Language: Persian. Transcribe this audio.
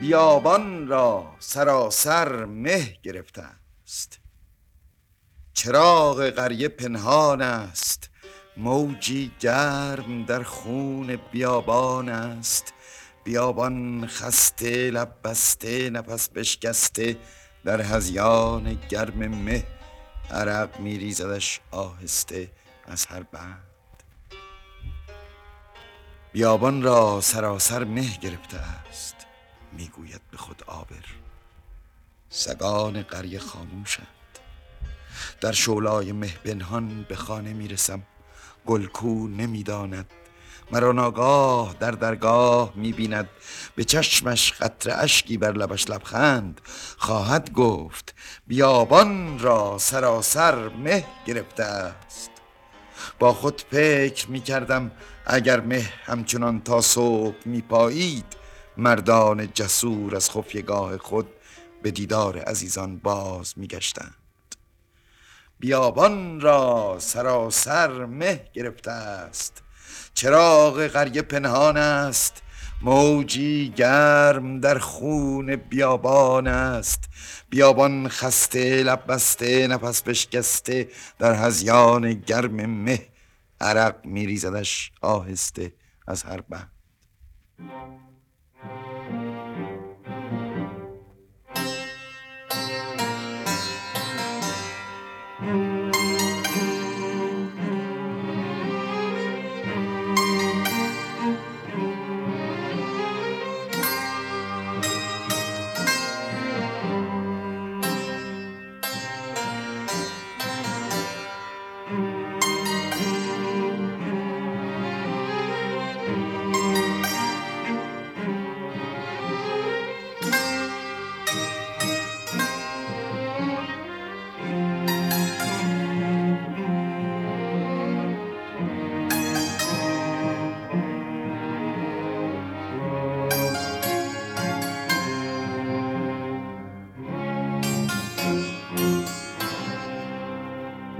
بیابان را سراسر مه گرفته است. چراغ قریه پنهان است، موجی گرم در خون بیابان است. بیابان خسته، لب بسته، نفس بشکسته، در هذیان گرم مه عرق میریزدش آهسته از هر بند. بیابان را سراسر مه گرفته است، میگوید به خود عابر. سگان قریه خاموشند. در شعلای مه پنهان به خانه میرسم. گلکو نمیداند، مرا ناگاه در درگاه میبیند. به چشمش قطره اشکی بر لبش لبخند، خواهد گفت بیابان را سراسر مه گرفته است. با خود فکر میکردم اگر مه همچنان تا صبح میپایید، مردان جسور از خفیگاه خود به دیدار عزیزان باز میگشتند. بیابان را سراسر مه گرفته است. چراغ قریه پنهان است، موجی گرم در خون بیابان است. بیابان خسته، لب بسته، نفس بشکسته، در هذیان گرم مه عرق میریزدش آهسته از هر بند.